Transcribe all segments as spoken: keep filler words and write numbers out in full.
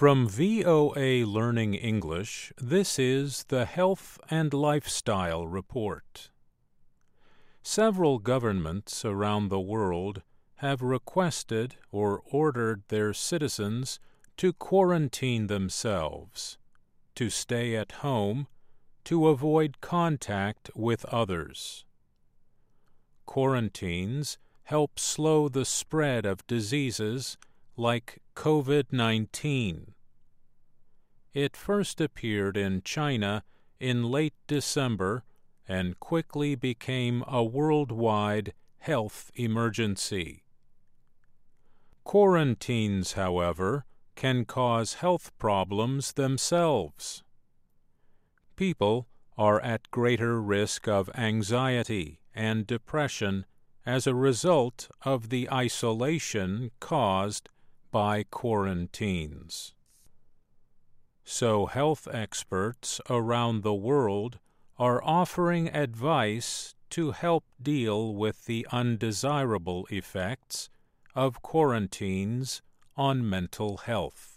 From V O A Learning English, this is the Health and Lifestyle Report. Several governments around the world have requested or ordered their citizens to quarantine themselves, to stay at home, to avoid contact with others. Quarantines help slow the spread of diseases like COVID nineteen. It first appeared in China in late December and quickly became a worldwide health emergency. Quarantines, however, can cause health problems themselves. People are at greater risk of anxiety and depression as a result of the isolation caused by quarantines. So health experts around the world are offering advice to help deal with the undesirable effects of quarantines on mental health.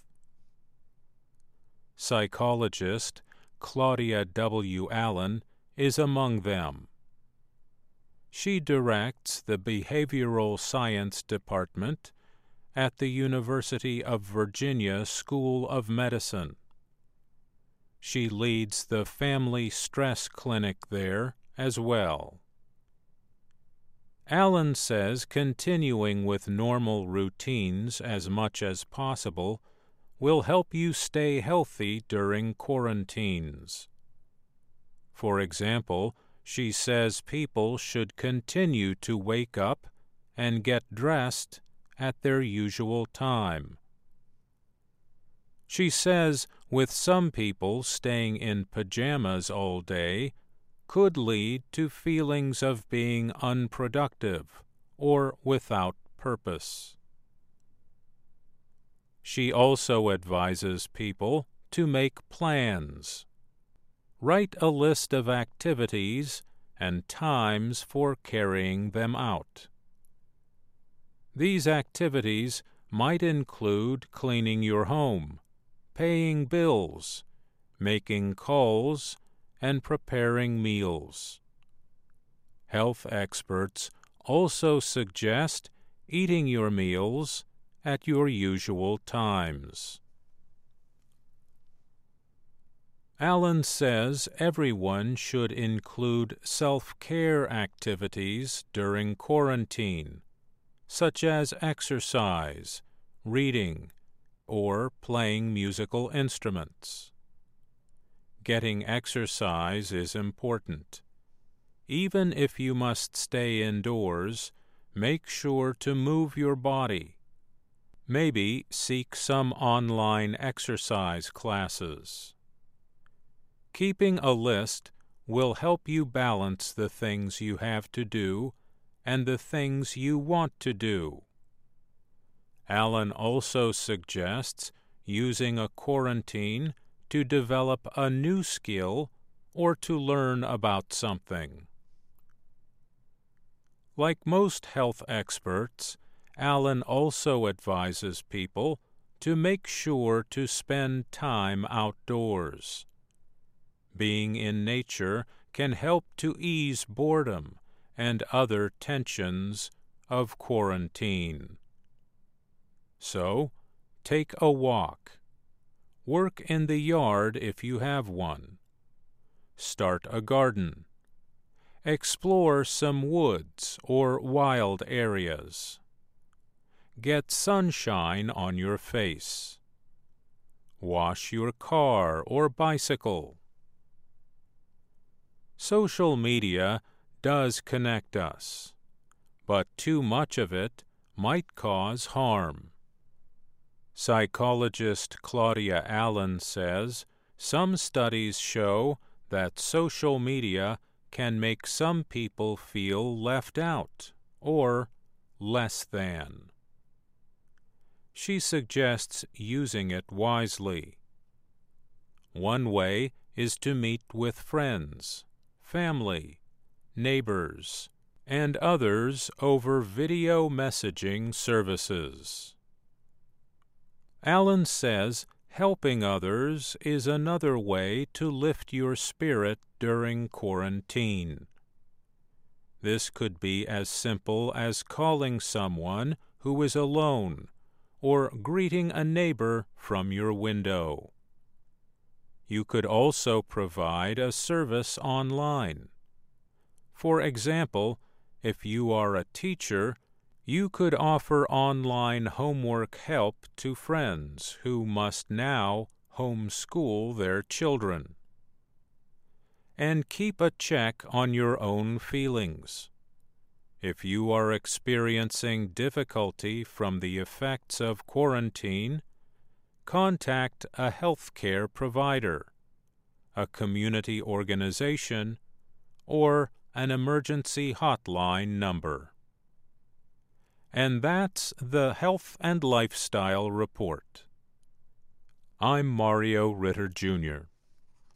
Psychologist Claudia W. Allen is among them. She directs the Behavioral Science Department at the University of Virginia School of Medicine. She leads the Family Stress Clinic there as well. Allen says continuing with normal routines as much as possible will help you stay healthy during quarantines. For example, she says people should continue to wake up and get dressed at their usual time. She says with some people staying in pajamas all day could lead to feelings of being unproductive or without purpose. She also advises people to make plans. Write a list of activities and times for carrying them out. These activities might include cleaning your home, paying bills, making calls, and preparing meals. Health experts also suggest eating your meals at your usual times. Allen says everyone should include self-care activities during quarantine, such as exercise, reading, or playing musical instruments. Getting exercise is important. Even if you must stay indoors, make sure to move your body. Maybe seek some online exercise classes. Keeping a list will help you balance the things you have to do and the things you want to do. Allen also suggests using a quarantine to develop a new skill or to learn about something. Like most health experts, Allen also advises people to make sure to spend time outdoors. Being in nature can help to ease boredom and other tensions of quarantine. So, take a walk. Work in the yard if you have one. Start a garden. Explore some woods or wild areas. Get sunshine on your face. Wash your car or bicycle. Social media does connect us, but too much of it might cause harm. Psychologist Claudia Allen says some studies show that social media can make some people feel left out or less than. She suggests using it wisely. One way is to meet with friends, family, neighbors, and others over video messaging services. Allen says Helping others is another way to lift your spirit during quarantine. This could be as simple as calling someone who is alone or greeting a neighbor from your window. You could also provide a service online. For example, if you are a teacher, you could offer online homework help to friends who must now homeschool their children. And keep a check on your own feelings. If you are experiencing difficulty from the effects of quarantine, contact a healthcare provider, a community organization, or an emergency hotline number. And that's the Health and Lifestyle Report. I'm Mario Ritter, Junior